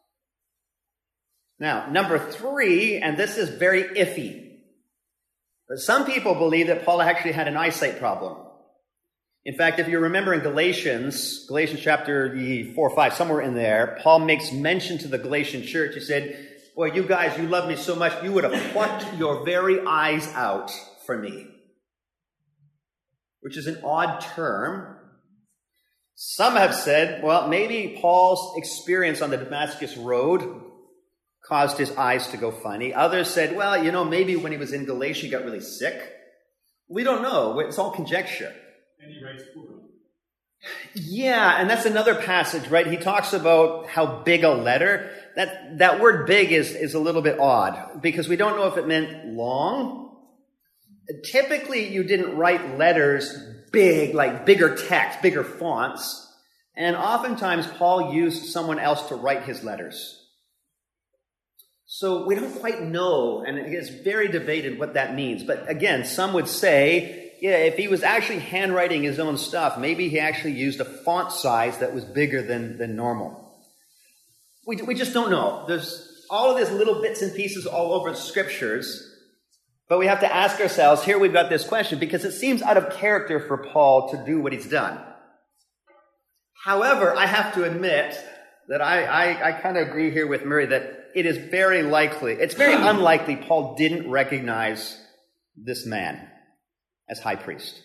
Now, number three, and this is very iffy, but some people believe that Paul actually had an eyesight problem. In fact, if you remember in Galatians, Galatians chapter four or five, somewhere in there, Paul makes mention to the Galatian church. He said, boy, you guys, you love me so much, you would have plucked your very eyes out for me. Which is an odd term. Some have said, well, maybe Paul's experience on the Damascus Road caused his eyes to go funny. Others said, well, you know, maybe when he was in Galatia, he got really sick. We don't know. It's all conjecture. And he writes poorly. Yeah, and that's another passage, right? He talks about how big a letter. That that word big is, is a little bit odd because we don't know if it meant long. Typically, you didn't write letters big, like bigger text, bigger fonts. And oftentimes, Paul used someone else to write his letters. So we don't quite know, and it's very debated what that means. But again, some would say, yeah, if he was actually handwriting his own stuff, maybe he actually used a font size that was bigger than, than normal. We, we just don't know. There's all of these little bits and pieces all over the scriptures, but we have to ask ourselves, here we've got this question, because it seems out of character for Paul to do what he's done. However, I have to admit that I, I, I kind of agree here with Murray that it is very likely, it's very unlikely Paul didn't recognize this man as high priest.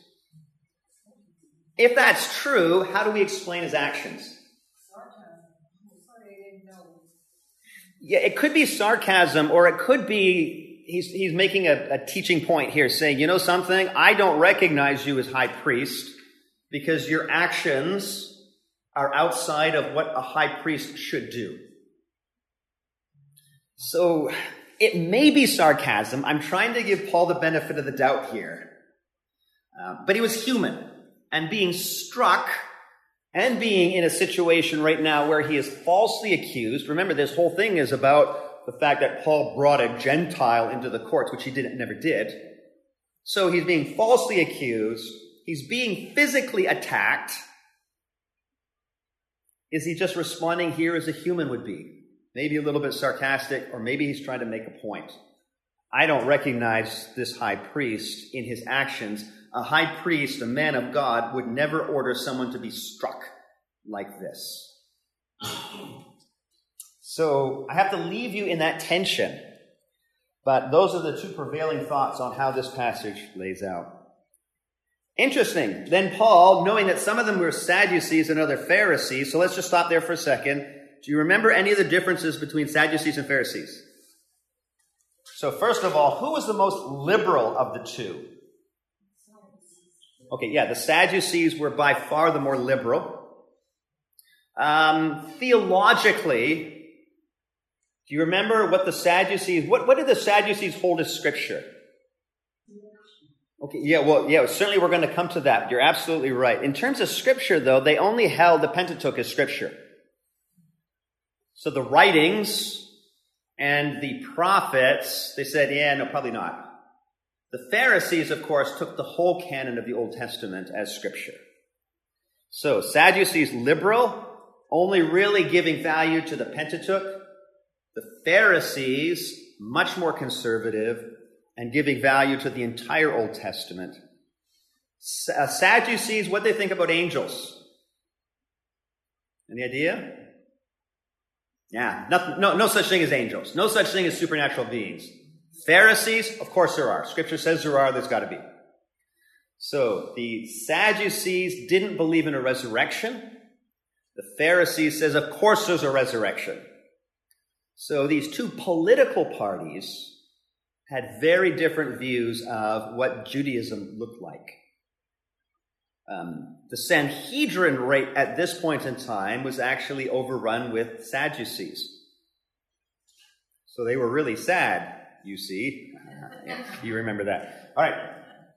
If that's true, how do we explain his actions? Sarcasm. Sorry, I didn't know. Yeah, it could be sarcasm, or it could be he's he's making a, a teaching point here, saying, you know something, I don't recognize you as high priest because your actions are outside of what a high priest should do. So it may be sarcasm. I'm trying to give Paul the benefit of the doubt here. Uh, but he was human, and being struck and being in a situation right now where he is falsely accused. Remember, this whole thing is about the fact that Paul brought a Gentile into the courts, which he didn't never did. So he's being falsely accused. He's being physically attacked. Is he just responding here as a human would be? Maybe a little bit sarcastic, or maybe he's trying to make a point. I don't recognize this high priest in his actions. A high priest, a man of God, would never order someone to be struck like this. So I have to leave you in that tension. But those are the two prevailing thoughts on how this passage lays out. Interesting. Then Paul, knowing that some of them were Sadducees and other Pharisees, so let's just stop there for a second. Do you remember any of the differences between Sadducees and Pharisees? So first of all, who was the most liberal of the two? Okay, yeah, the Sadducees were by far the more liberal. Um, theologically, do you remember what the Sadducees, what, what did the Sadducees hold as scripture? Okay, yeah, well, yeah, certainly we're going to come to that. You're absolutely right. In terms of scripture, though, they only held the Pentateuch as scripture. So the writings And the prophets, they said, yeah, no, probably not. The Pharisees, of course, took the whole canon of the Old Testament as scripture. So, Sadducees, liberal, only really giving value to the Pentateuch. The Pharisees, much more conservative and giving value to the entire Old Testament. Uh, Sadducees, what they think about angels? Any idea? Yeah, nothing, no, no such thing as angels. No such thing as supernatural beings. Pharisees, of course there are. Scripture says there are, there's got to be. So, the Sadducees didn't believe in a resurrection. The Pharisees says, of course there's a resurrection. So, these two political parties had very different views of what Judaism looked like. Um, the Sanhedrin right at this point in time was actually overrun with Sadducees. So they were really sad, you see. Uh, yeah, you remember that. All right.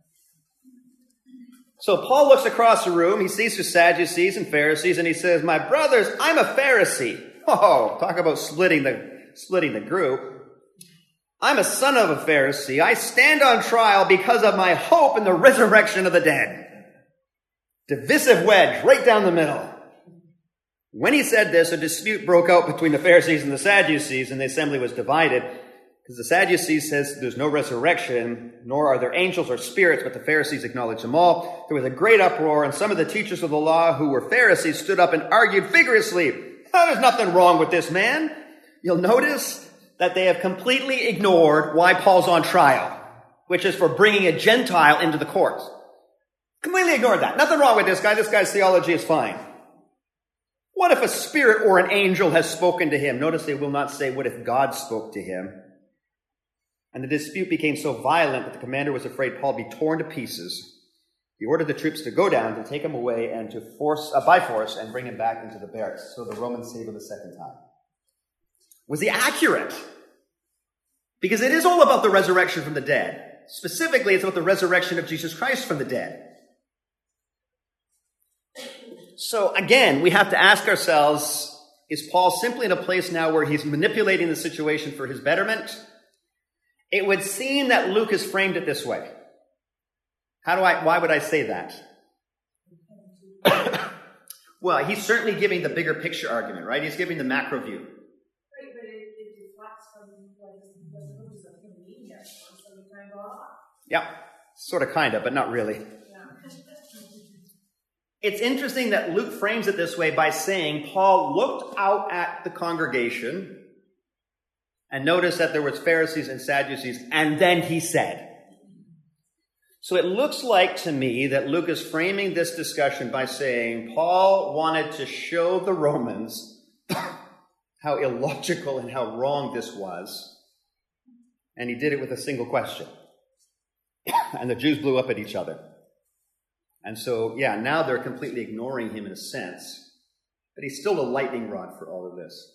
So Paul looks across the room. He sees the Sadducees and Pharisees, and he says, my brothers, I'm a Pharisee. Oh, talk about splitting the, splitting the group. I'm a son of a Pharisee. I stand on trial because of my hope in the resurrection of the dead. Divisive wedge right down the middle. When he said this, a dispute broke out between the Pharisees and the Sadducees, and the assembly was divided, because the Sadducees says there's no resurrection, nor are there angels or spirits, but the Pharisees acknowledge them all. There was a great uproar, and some of the teachers of the law who were Pharisees stood up and argued vigorously. Oh, there's nothing wrong with this man. You'll notice that they have completely ignored why Paul's on trial, which is for bringing a Gentile into the court. Completely ignored that. Nothing wrong with this guy. This guy's theology is fine. What if a spirit or an angel has spoken to him? Notice they will not say, what if God spoke to him? And the dispute became so violent that the commander was afraid Paul would be torn to pieces. He ordered the troops to go down, to take him away, and to force, uh, by force, and bring him back into the barracks. So the Romans saved him a second time. Was he accurate? Because it is all about the resurrection from the dead. Specifically, it's about the resurrection of Jesus Christ from the dead. So again, we have to ask ourselves, is Paul simply in a place now where he's manipulating the situation for his betterment? It would seem that Luke has framed it this way. How do I, why would I say that? Well, he's certainly giving the bigger picture argument, right? He's giving the macro view. Right, but it, it reflects from what the purpose of him being there. So we kind of go off. Yeah, sort of, kind of, but not really. It's interesting that Luke frames it this way by saying Paul looked out at the congregation and noticed that there was Pharisees and Sadducees, and then he said. So it looks like to me that Luke is framing this discussion by saying Paul wanted to show the Romans how illogical and how wrong this was, and he did it with a single question. And the Jews blew up at each other. And so, yeah, now they're completely ignoring him in a sense. But he's still a lightning rod for all of this.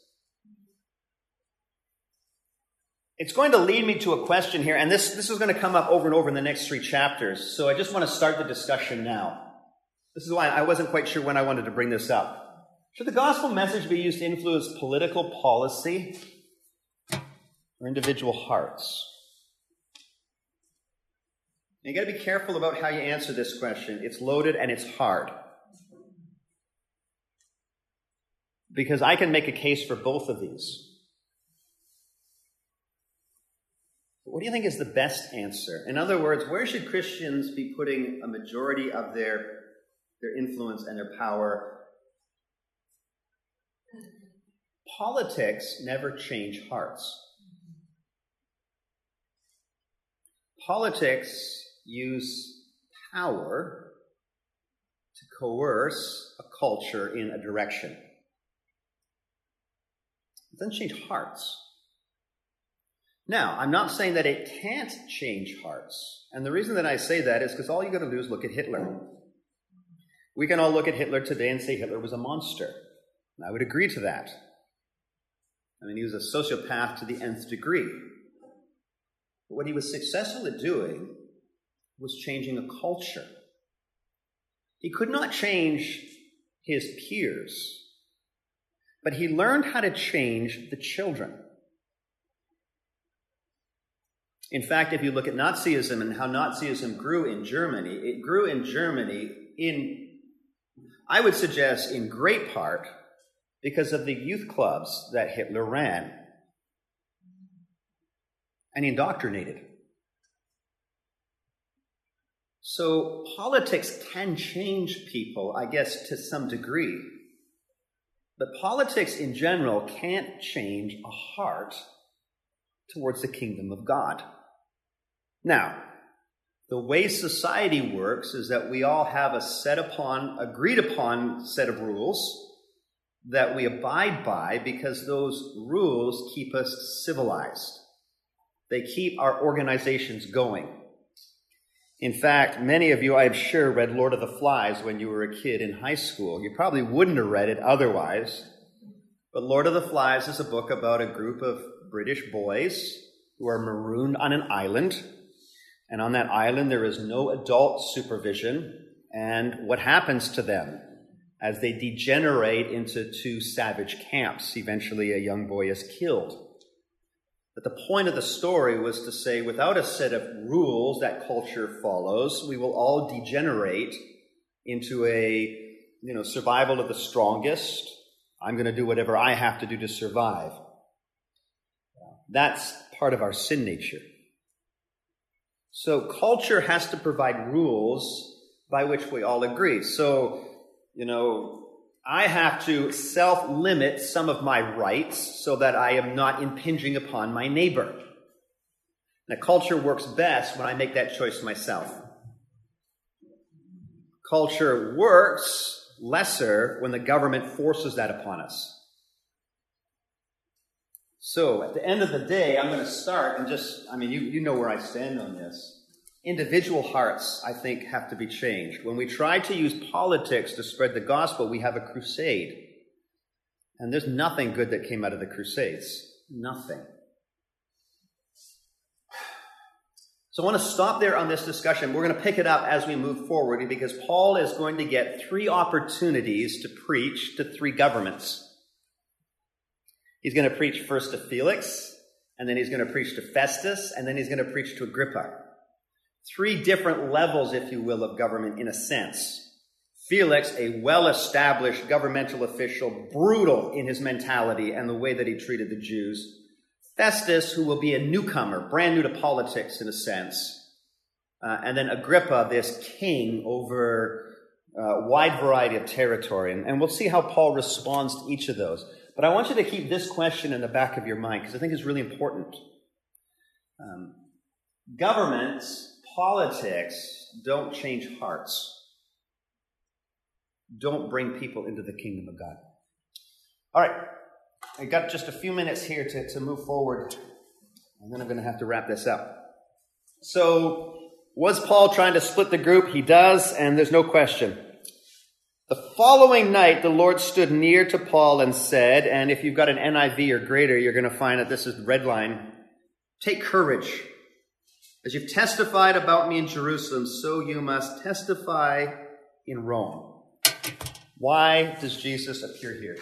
It's going to lead me to a question here, and this, this is going to come up over and over in the next three chapters. So I just want to start the discussion now. This is why I wasn't quite sure when I wanted to bring this up. Should the gospel message be used to influence political policy or individual hearts? You got to be careful about how you answer this question. It's loaded and it's hard. Because I can make a case for both of these. What do you think is the best answer? In other words, where should Christians be putting a majority of their, their influence and their power? Politics never change hearts. Politics use power to coerce a culture in a direction. It doesn't change hearts. Now, I'm not saying that it can't change hearts. And the reason that I say that is because all you got to do is look at Hitler. We can all look at Hitler today and say Hitler was a monster. And I would agree to that. I mean, he was a sociopath to the nth degree. But what he was successful at doing was changing a culture. He could not change his peers, but he learned how to change the children. In fact, if you look at Nazism and how Nazism grew in Germany, it grew in Germany in, I would suggest, in great part because of the youth clubs that Hitler ran and indoctrinated. So politics can change people, I guess, to some degree. But politics in general can't change a heart towards the kingdom of God. Now, the way society works is that we all have a set upon, agreed upon set of rules that we abide by because those rules keep us civilized. They keep our organizations going. In fact, many of you, I'm sure, read Lord of the Flies when you were a kid in high school. You probably wouldn't have read it otherwise. But Lord of the Flies is a book about a group of British boys who are marooned on an island. And on that island, there is no adult supervision. And what happens to them as they degenerate into two savage camps? Eventually, a young boy is killed. But the point of the story was to say, without a set of rules that culture follows, we will all degenerate into a, you know, survival of the strongest. I'm going to do whatever I have to do to survive. That's part of our sin nature. So culture has to provide rules by which we all agree. So, you know, I have to self-limit some of my rights so that I am not impinging upon my neighbor. Now, culture works best when I make that choice myself. Culture works lesser when the government forces that upon us. So, at the end of the day, I'm going to start and just, I mean, you, you know where I stand on this. Individual hearts, I think, have to be changed. When we try to use politics to spread the gospel, we have a crusade. And there's nothing good that came out of the crusades. Nothing. So I want to stop there on this discussion. We're going to pick it up as we move forward because Paul is going to get three opportunities to preach to three governments. He's going to preach first to Felix, and then he's going to preach to Festus, and then he's going to preach to Agrippa. Three different levels, if you will, of government in a sense. Felix, a well-established governmental official, brutal in his mentality and the way that he treated the Jews. Festus, who will be a newcomer, brand new to politics in a sense. Uh, and then Agrippa, this king over a wide variety of territory. And, and we'll see how Paul responds to each of those. But I want you to keep this question in the back of your mind because I think it's really important. Um, governments... Politics don't change hearts. Don't bring people into the kingdom of God. All right. I got just a few minutes here to, to move forward, and then I'm going to have to wrap this up. So, was Paul trying to split the group? He does, and there's no question. The following night, the Lord stood near to Paul and said, and if you've got an N I V or greater, you're going to find that this is the red line, take courage. As you've testified about me in Jerusalem, so you must testify in Rome. Why does Jesus appear here?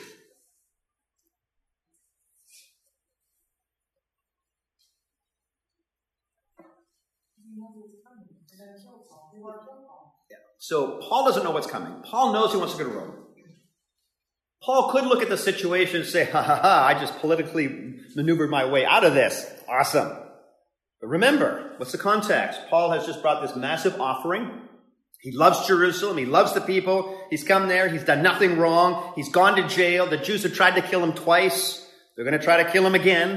Yeah. So Paul doesn't know what's coming. Paul knows he wants to go to Rome. Paul could look at the situation and say, ha ha ha, I just politically maneuvered my way out of this. Awesome. But remember, what's the context? Paul has just brought this massive offering. He loves Jerusalem. He loves the people. He's come there. He's done nothing wrong. He's gone to jail. The Jews have tried to kill him twice. They're going to try to kill him again.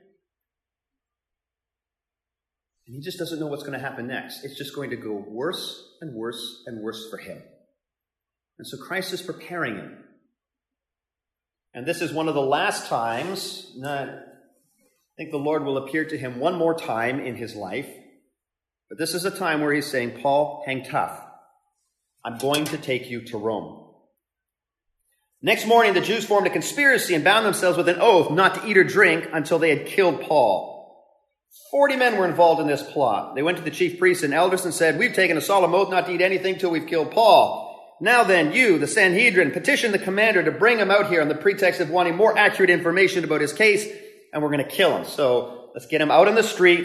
And he just doesn't know what's going to happen next. It's just going to go worse and worse and worse for him. And so Christ is preparing him. And this is one of the last times, not, I think the Lord will appear to him one more time in his life. But this is a time where he's saying, Paul, hang tough. I'm going to take you to Rome. Next morning, the Jews formed a conspiracy and bound themselves with an oath not to eat or drink until they had killed Paul. Forty men were involved in this plot. They went to the chief priests and elders and said, we've taken a solemn oath not to eat anything till we've killed Paul. Now then, you, the Sanhedrin, petition the commander to bring him out here on the pretext of wanting more accurate information about his case, and we're going to kill him. So let's get him out on the streets.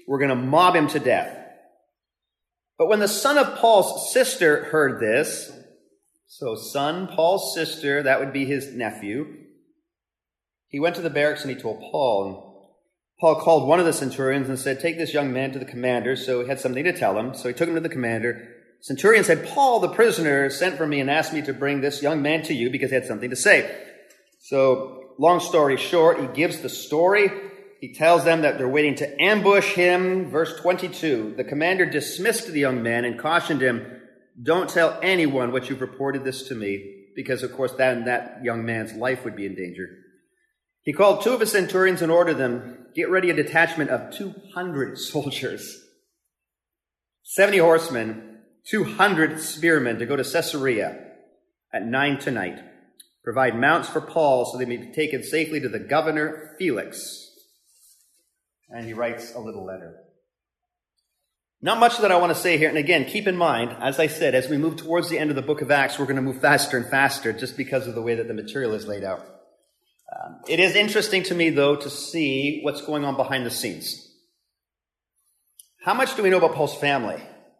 were going to mob him to death. But when the son of Paul's sister heard this, so son, Paul's sister, that would be his nephew, he went to the barracks and he told Paul. And Paul called one of the centurions and said, take this young man to the commander. So he had something to tell him. So he took him to the commander. Centurion said, Paul, the prisoner, sent for me and asked me to bring this young man to you because he had something to say. So long story short, he gives the story. He tells them that they're waiting to ambush him. Verse twenty-two, the commander dismissed the young man and cautioned him, don't tell anyone what you've reported this to me, because, of course, then that young man's life would be in danger. He called two of his centurions and ordered them, get ready a detachment of two hundred soldiers, seventy horsemen, two hundred spearmen to go to Caesarea at nine tonight. Provide mounts for Paul so they may be taken safely to the governor Felix. And he writes a little letter. Not much that I want to say here. And again, keep in mind, as I said, as we move towards the end of the book of Acts, we're going to move faster and faster just because of the way that the material is laid out. Um, it is interesting to me, though, to see what's going on behind the scenes. How much do we know about Paul's family?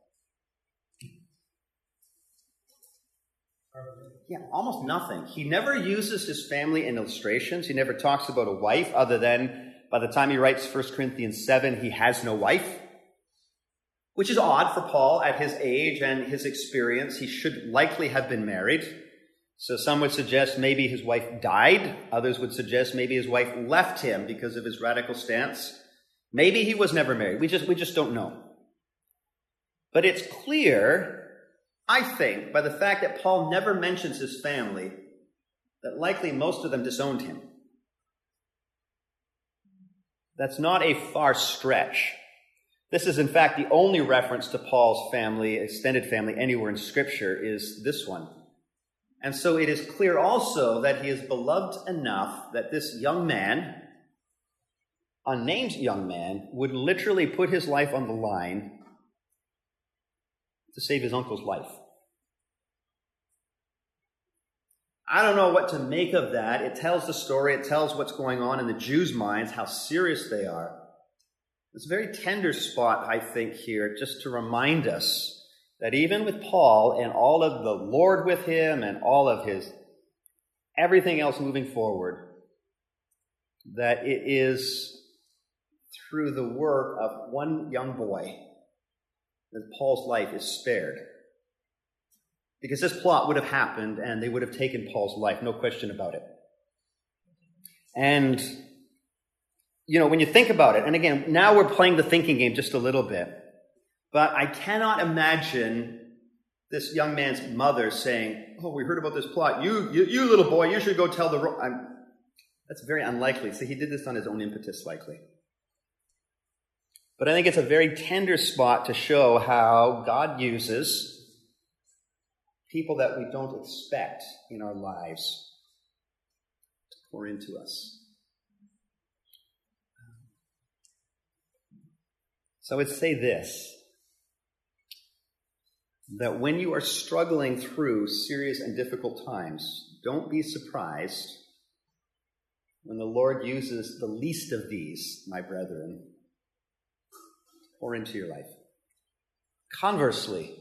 Yeah, almost nothing. He never uses his family in illustrations. He never talks about a wife, other than by the time he writes First Corinthians seven, he has no wife, which is odd for Paul at his age and his experience. He should likely have been married. So some would suggest maybe his wife died. Others would suggest maybe his wife left him because of his radical stance. Maybe he was never married. We just, we just don't know. But it's clear, I think, by the fact that Paul never mentions his family, that likely most of them disowned him. That's not a far stretch. This is, in fact, the only reference to Paul's family, extended family, anywhere in Scripture is this one. And so it is clear also that he is beloved enough that this young man, unnamed young man, would literally put his life on the line to save his uncle's life. I don't know what to make of that. It tells the story. It tells what's going on in the Jews' minds, how serious they are. It's a very tender spot, I think, here, just to remind us that even with Paul and all of the Lord with him and all of his everything else moving forward, that it is through the work of one young boy that Paul's life is spared. Because this plot would have happened and they would have taken Paul's life, no question about it. And, you know, when you think about it, and again, now we're playing the thinking game just a little bit, but I cannot imagine this young man's mother saying, oh, we heard about this plot. You, you, you little boy, you should go tell the... Ro-. I'm, that's very unlikely. See, he did this on his own impetus, likely. But I think it's a very tender spot to show how God uses people that we don't expect in our lives to pour into us. So I would say this, that when you are struggling through serious and difficult times, don't be surprised when the Lord uses the least of these, my brethren, to pour into your life. Conversely,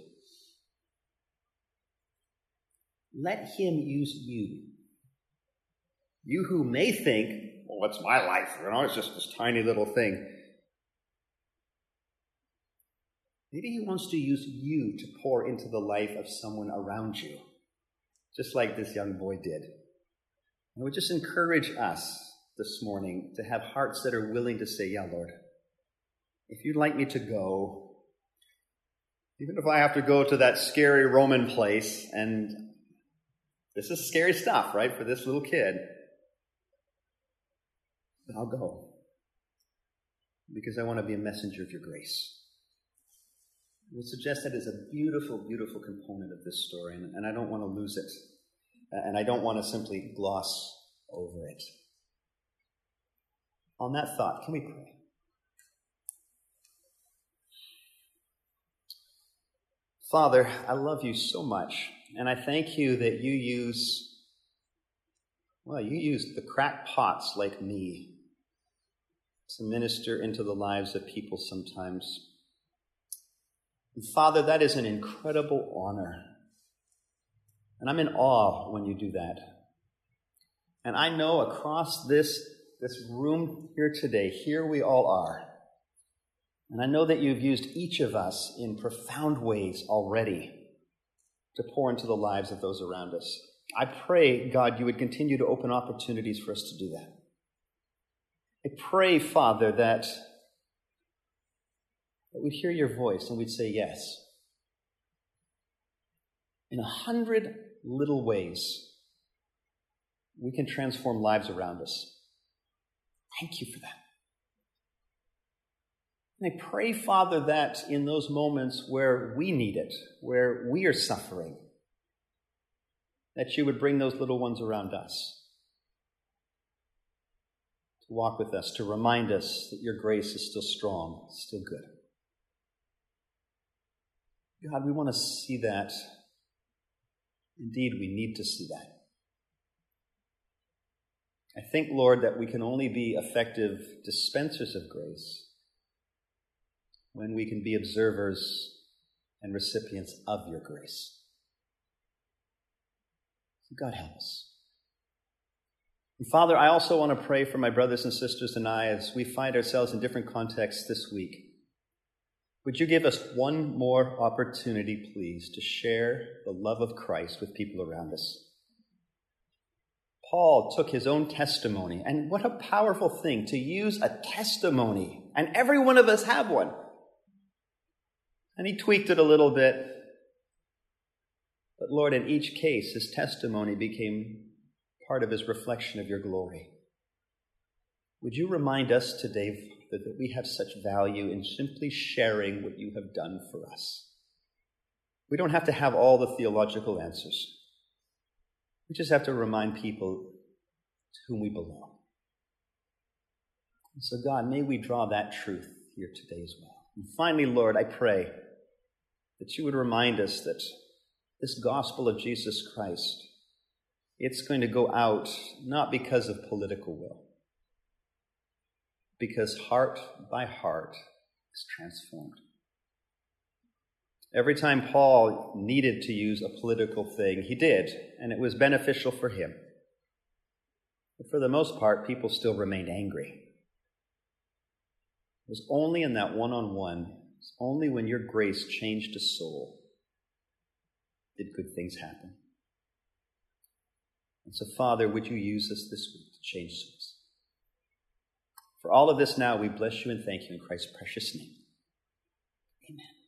let him use you. You who may think, well, what's my life? You know, it's just this tiny little thing. Maybe he wants to use you to pour into the life of someone around you, just like this young boy did. I would just encourage us this morning to have hearts that are willing to say, yeah, Lord, if you'd like me to go, even if I have to go to that scary Roman place, and this is scary stuff, right, for this little kid, but I'll go because I want to be a messenger of your grace. I would suggest that is a beautiful, beautiful component of this story, and, and I don't want to lose it. And I don't want to simply gloss over it. On that thought, can we pray? Father, I love you so much, and I thank you that you use, well, you use the crackpots like me to minister into the lives of people sometimes. And Father, that is an incredible honor. And I'm in awe when you do that. And I know across this, this room here today, here we all are. And I know that you've used each of us in profound ways already to pour into the lives of those around us. I pray, God, you would continue to open opportunities for us to do that. I pray, Father, that, that we'd hear your voice and we'd say yes. In a hundred little ways, we can transform lives around us. Thank you for that. And I pray, Father, that in those moments where we need it, where we are suffering, that you would bring those little ones around us to walk with us, to remind us that your grace is still strong, still good. God, we want to see that. Indeed, we need to see that. I think, Lord, that we can only be effective dispensers of grace when we can be observers and recipients of your grace. So God, help us. And Father, I also want to pray for my brothers and sisters and I as we find ourselves in different contexts this week. Would you give us one more opportunity, please, to share the love of Christ with people around us? Paul took his own testimony, and what a powerful thing to use a testimony, and every one of us have one. And he tweaked it a little bit. But Lord, in each case, his testimony became part of his reflection of your glory. Would you remind us today that we have such value in simply sharing what you have done for us? We don't have to have all the theological answers. We just have to remind people to whom we belong. And so, God, may we draw that truth here today as well. And finally, Lord, I pray that you would remind us that this gospel of Jesus Christ, it's going to go out not because of political will, because heart by heart is transformed. Every time Paul needed to use a political thing, he did, and it was beneficial for him. But for the most part, people still remained angry. It was only in that one-on-one, it's only when your grace changed a soul did good things happen. And so, Father, would you use us this week to change souls? For all of this now, we bless you and thank you in Christ's precious name. Amen.